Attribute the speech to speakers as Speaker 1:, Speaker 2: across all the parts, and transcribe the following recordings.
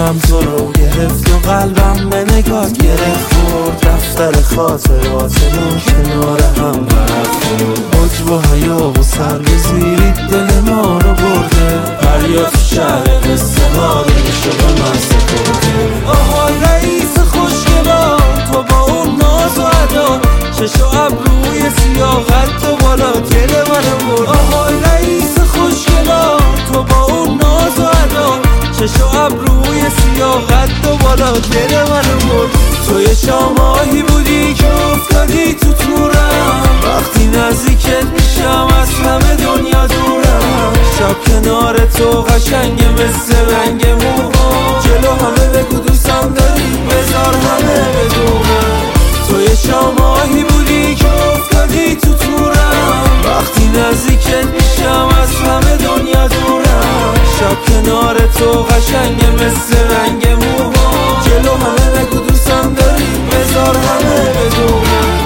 Speaker 1: چشمم تو رو گرفت و قلبم به نگات گرفت خورد. دفتر خاطراتمون کنار هم برد خورد. حجب و حیا و سر به زیری دل ما رو برده. دریا تو شهر قصه ها دلشو به من سپرده. آهای رئیس خوشگلا تو با اون ناز و ادا، چش و ابروی سیاه قد و بالا دل منو برد. آهای رئیس خوشگلا تو با اون ناز و ادا، چش و ابروی سیاه قد و بالا دل منو برد. توی شاماهی بودی که افتادی تو تورم، وقتی نزدیکت میشم از همه دنیا دورم. شب کنار تو قشنگه مثل رنگ موها، جلو همه بگو دوستم داری بذار همه بدونم. توی شاماهی بودی که افتادی تو تورم، وقتی نزدیکت میشم از همه دنیا دورم. شب کنار تو قشنگه مثل رنگ موها، جلو همه بگو دوستم داری بذار همه بدونم.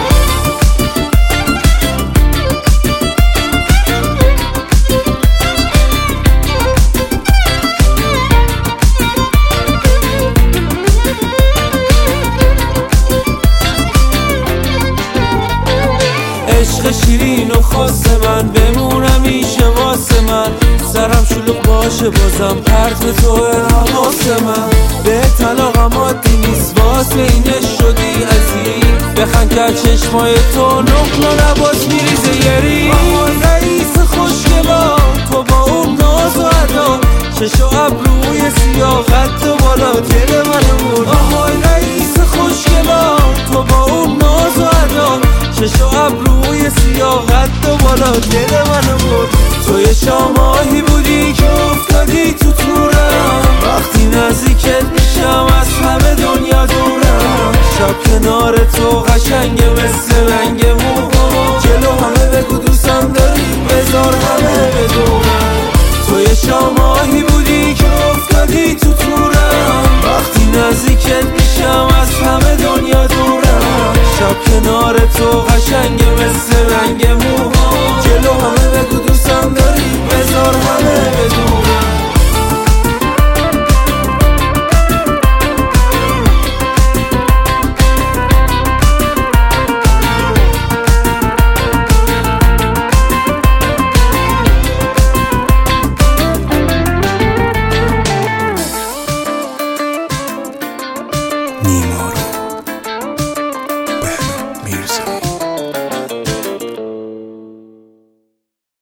Speaker 1: عشق شیرین و خاص من بمونم میشه واسه من. سرم شلوغ باشه بازم پرت تو حواس من. به طلاقم عادی نیست واسه اینش شدی عزیز. بخند که چشمای تو نقل و نباز میریزه یری. آهای رئیس خوشگلا تو با اون ناز و ادا، چش و ابروی سیاه قد و بالا دل منو برد. آهای رئیس خوشگلا تو با اون ناز و ادا، چش و ابروی سیاه قد و بالا دل منو برد. توی شاماهی بودی که افتادی تو تورم، وقتی نزدیکت میشم از همه دنیا دورم. شب کنار تو قشنگه مثل رنگ موها، جلو همه بگو دوستم داری بذار همه بدونم. توی شاماهی بودی که افتادی تو تورم، وقتی نزدیکت میشم از همه دنیا دورم. شب کنار تو قشنگه مثل رنگ موها، جلو همه بگو دوستم داری بذار همه بدونم.
Speaker 2: نیما رو بهنام میرزایی.